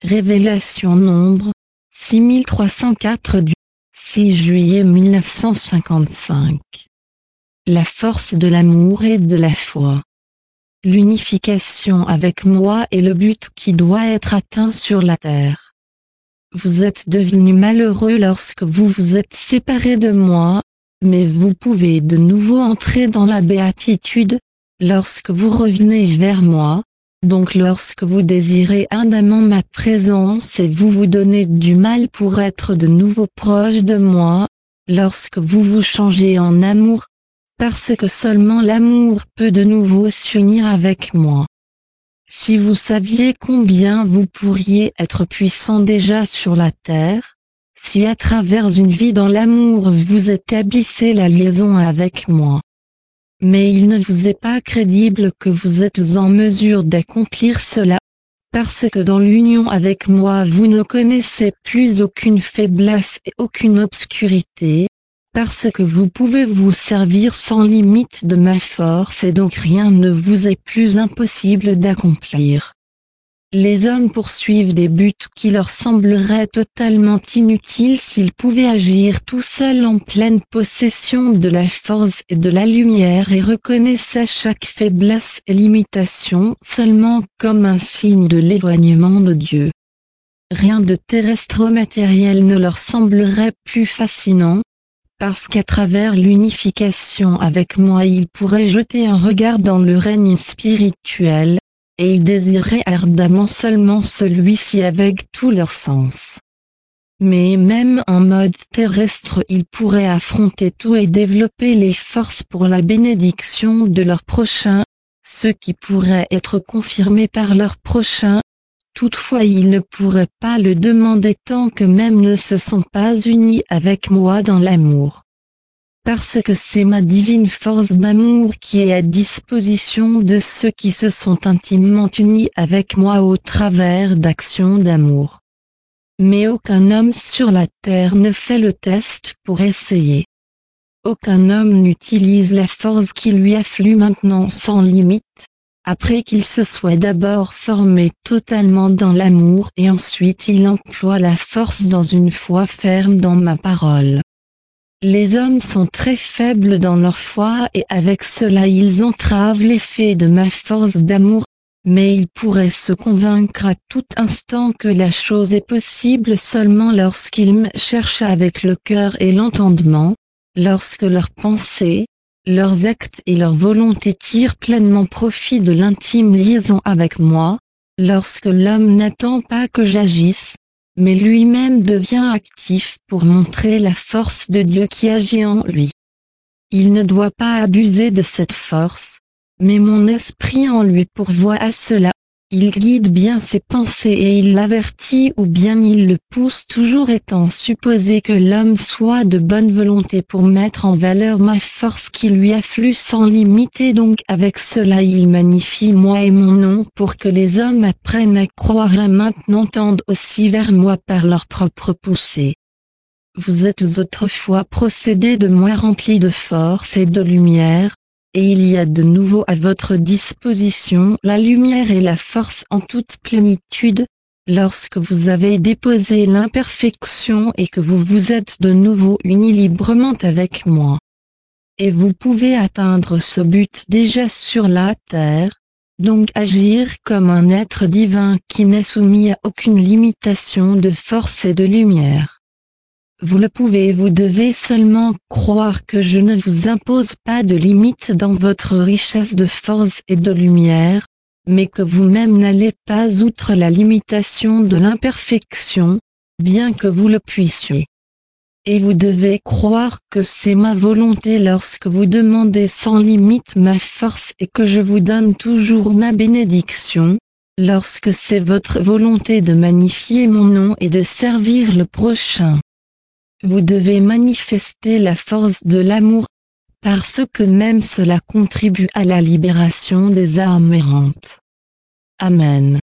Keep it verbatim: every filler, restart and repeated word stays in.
Révélation nombre six mille trois cent quatre du six juillet mille neuf cent cinquante-cinq. La force de l'amour et de la foi. L'unification avec moi est le but qui doit être atteint sur la terre. Vous êtes devenu malheureux lorsque vous vous êtes séparé de moi, mais vous pouvez de nouveau entrer dans la béatitude, lorsque vous revenez vers moi, donc lorsque vous désirez ardemment ma présence et vous vous donnez du mal pour être de nouveau proche de moi, lorsque vous vous changez en amour, parce que seulement l'amour peut de nouveau s'unir avec moi. Si vous saviez combien vous pourriez être puissant déjà sur la terre, si à travers une vie dans l'amour vous établissez la liaison avec moi. Mais il ne vous est pas crédible que vous êtes en mesure d'accomplir cela, parce que dans l'union avec moi vous ne connaissez plus aucune faiblesse et aucune obscurité, parce que vous pouvez vous servir sans limite de ma force et donc rien ne vous est plus impossible d'accomplir. Les hommes poursuivent des buts qui leur sembleraient totalement inutiles s'ils pouvaient agir tout seuls en pleine possession de la force et de la lumière et reconnaissaient chaque faiblesse et limitation seulement comme un signe de l'éloignement de Dieu. Rien de terrestre matériel ne leur semblerait plus fascinant, parce qu'à travers l'unification avec moi ils pourraient jeter un regard dans le règne spirituel, et ils désiraient ardemment seulement celui-ci avec tout leur sens. Mais même en mode terrestre ils pourraient affronter tout et développer les forces pour la bénédiction de leur prochain, ce qui pourrait être confirmé par leur prochain. Toutefois ils ne pourraient pas le demander tant que même ne se sont pas unis avec moi dans l'amour. Parce que c'est ma divine force d'amour qui est à disposition de ceux qui se sont intimement unis avec moi au travers d'actions d'amour. Mais aucun homme sur la terre ne fait le test pour essayer. Aucun homme n'utilise la force qui lui afflue maintenant sans limite, après qu'il se soit d'abord formé totalement dans l'amour et ensuite il emploie la force dans une foi ferme dans ma parole. Les hommes sont très faibles dans leur foi et avec cela ils entravent l'effet de ma force d'amour, mais ils pourraient se convaincre à tout instant que la chose est possible seulement lorsqu'ils me cherchent avec le cœur et l'entendement, lorsque leurs pensées, leurs actes et leur volonté tirent pleinement profit de l'intime liaison avec moi, lorsque l'homme n'attend pas que j'agisse, mais lui-même devient actif pour montrer la force de Dieu qui agit en lui. Il ne doit pas abuser de cette force, mais mon esprit en lui pourvoit à cela. Il guide bien ses pensées et il l'avertit ou bien il le pousse toujours étant supposé que l'homme soit de bonne volonté pour mettre en valeur ma force qui lui afflue sans limite et donc avec cela il magnifie moi et mon nom pour que les hommes apprennent à croire et maintenant tendent aussi vers moi par leur propre poussée. Vous êtes autrefois procédés de moi remplis de force et de lumière, et il y a de nouveau à votre disposition la lumière et la force en toute plénitude, lorsque vous avez déposé l'imperfection et que vous vous êtes de nouveau unis librement avec moi. Et vous pouvez atteindre ce but déjà sur la terre, donc agir comme un être divin qui n'est soumis à aucune limitation de force et de lumière. Vous le pouvez, vous devez seulement croire que je ne vous impose pas de limite dans votre richesse de force et de lumière, mais que vous-même n'allez pas outre la limitation de l'imperfection, bien que vous le puissiez. Et vous devez croire que c'est ma volonté lorsque vous demandez sans limite ma force et que je vous donne toujours ma bénédiction, lorsque c'est votre volonté de magnifier mon nom et de servir le prochain. Vous devez manifester la force de l'amour, parce que même cela contribue à la libération des âmes errantes. Amen.